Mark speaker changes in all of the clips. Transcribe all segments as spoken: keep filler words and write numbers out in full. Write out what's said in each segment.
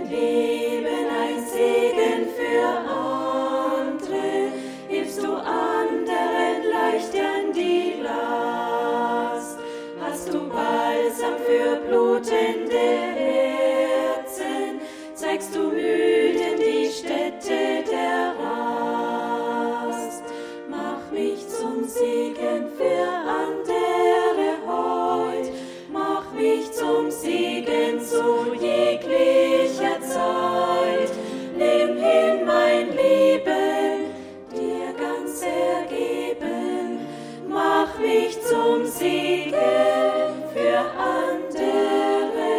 Speaker 1: dein Leben ein Segen für andere, hilfst du anderen leicht an die Last. Hast du Balsam für blutende Herzen, zeigst du müden die Stätte der Rast. Mach mich zum Segen für andere heut, mach mich zum Segen zu jeglicher Zeit. Nimm hin mein Leben, dir ganz ergeben, mach mich zum Segen für andere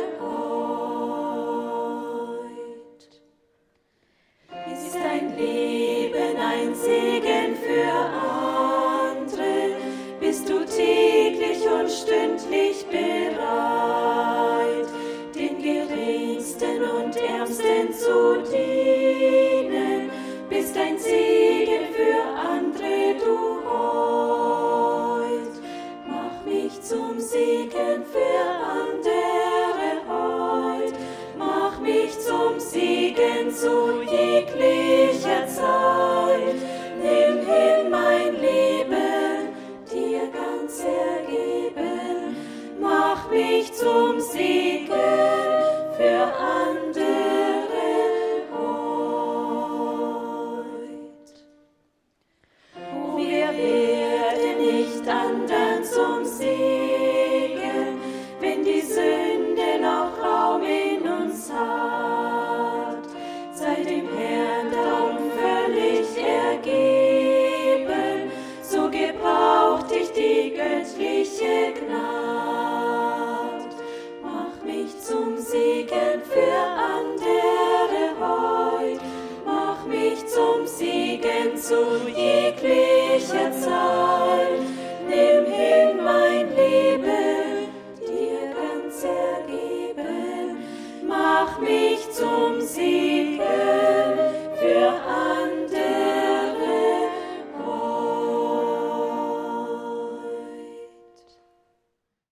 Speaker 1: heut. Ist dein Leben ein Segen für andere, bist du täglich und stündlich bereit, den Geringsten und Ärmsten zu dienen, bist ein Segen für andere du heut. Mach mich zum Segen für andere heut, mach mich zum Segen zu jeglicher Zeit. Nimm hin mein Leben, dir ganz ergeben, mach mich zum Segen für andere heut. Oh, wir werden nicht andern zum Segen, wenn die Sünde noch Raum in uns hat. Sei dem Herrn darum völlig ergeben, so gebraucht dich die göttliche Gnad. Mach mich zum Segen für andere heut, mach mich zum Segen zu jeglicher Zeit. Nimm hin mein Leben, dir ganz ergeben, mach mich zum Segen